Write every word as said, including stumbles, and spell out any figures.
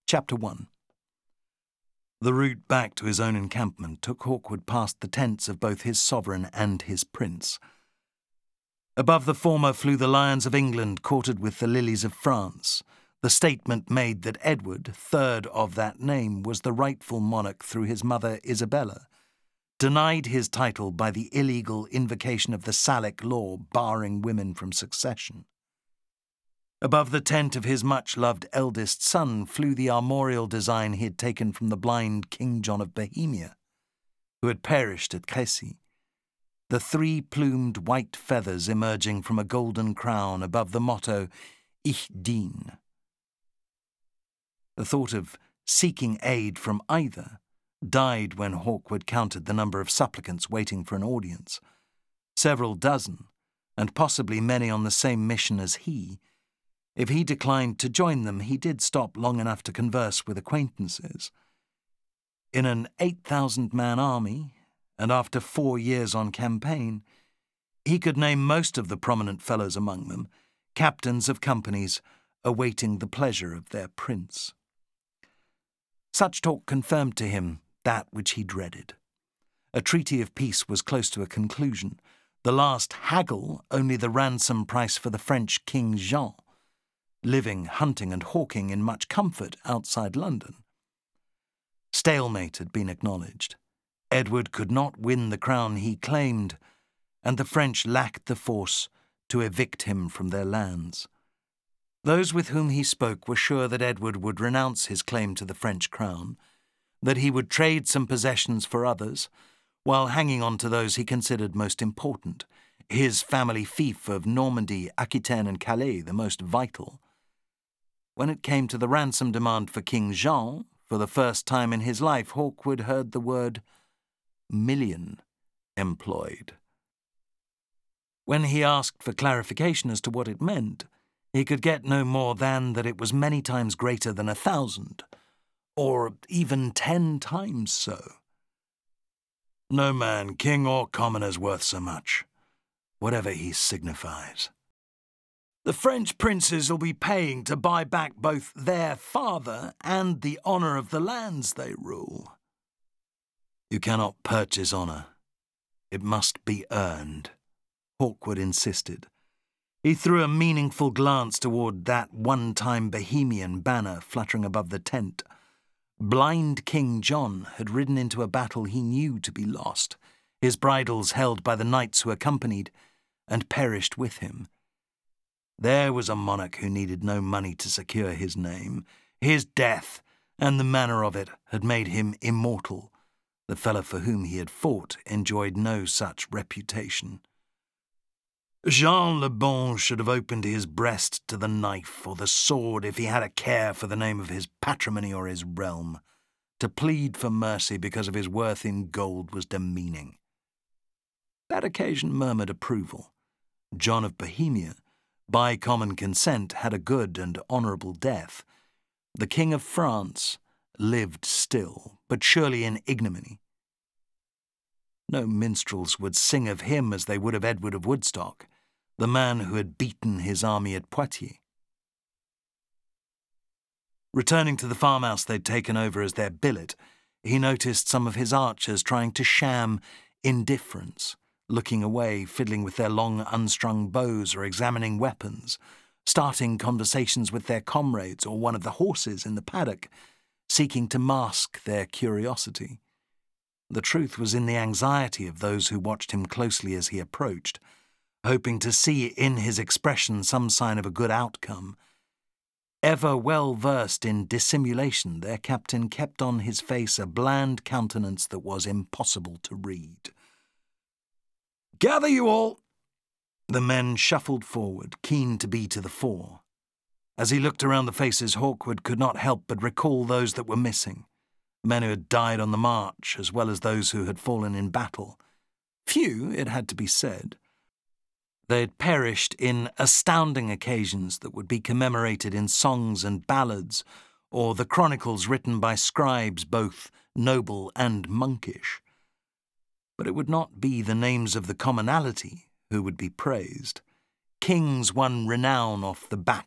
Chapter one. The route back to his own encampment took Hawkwood past the tents of both his sovereign and his prince. Above the former flew the lions of England courted with the lilies of France, the statement made that Edward, third of that name, was the rightful monarch through his mother Isabella, denied his title by the illegal invocation of the Salic law barring women from succession. Above the tent of his much-loved eldest son flew the armorial design he had taken from the blind King John of Bohemia, who had perished at Crécy, the three-plumed white feathers emerging from a golden crown above the motto, Ich dien. The thought of seeking aid from either died when Hawkwood counted the number of supplicants waiting for an audience, several dozen, and possibly many on the same mission as he. If he declined to join them, he did stop long enough to converse with acquaintances. In an eight thousand man army, and after four years on campaign, he could name most of the prominent fellows among them, captains of companies awaiting the pleasure of their prince. Such talk confirmed to him that which he dreaded. A treaty of peace was close to a conclusion, the last haggle only the ransom price for the French King Jean, living, hunting and hawking in much comfort outside London. Stalemate had been acknowledged. Edward could not win the crown he claimed, and the French lacked the force to evict him from their lands. Those with whom he spoke were sure that Edward would renounce his claim to the French crown, that he would trade some possessions for others, while hanging on to those he considered most important, his family fief of Normandy, Aquitaine and Calais the most vital. When it came to the ransom demand for King Jean, for the first time in his life Hawkwood heard the word million employed. When he asked for clarification as to what it meant, he could get no more than that it was many times greater than a thousand, or even ten times so. No man, king or commoner, is worth so much, whatever he signifies. The French princes will be paying to buy back both their father and the honour of the lands they rule. You cannot purchase honour. It must be earned, Hawkwood insisted. He threw a meaningful glance toward that one-time Bohemian banner fluttering above the tent. Blind King John had ridden into a battle he knew to be lost, his bridles held by the knights who accompanied, and perished with him. There was a monarch who needed no money to secure his name. His death, and the manner of it, had made him immortal. The fellow for whom he had fought enjoyed no such reputation. Jean le Bon should have opened his breast to the knife or the sword if he had a care for the name of his patrimony or his realm. To plead for mercy because of his worth in gold was demeaning. That occasion murmured approval. John of Bohemia, by common consent, had a good and honourable death. The King of France lived still, but surely in ignominy. No minstrels would sing of him as they would of Edward of Woodstock, the man who had beaten his army at Poitiers. Returning to the farmhouse they'd taken over as their billet, he noticed some of his archers trying to sham indifference, looking away, fiddling with their long unstrung bows or examining weapons, starting conversations with their comrades or one of the horses in the paddock, seeking to mask their curiosity. The truth was in the anxiety of those who watched him closely as he approached, hoping to see in his expression some sign of a good outcome. Ever well-versed in dissimulation, their captain kept on his face a bland countenance that was impossible to read. "Gather you all!" The men shuffled forward, keen to be to the fore. As he looked around the faces, Hawkwood could not help but recall those that were missing, men who had died on the march as well as those who had fallen in battle. Few, it had to be said. They had perished in astounding occasions that would be commemorated in songs and ballads, or the chronicles written by scribes both noble and monkish. But it would not be the names of the commonalty who would be praised. Kings won renown off the back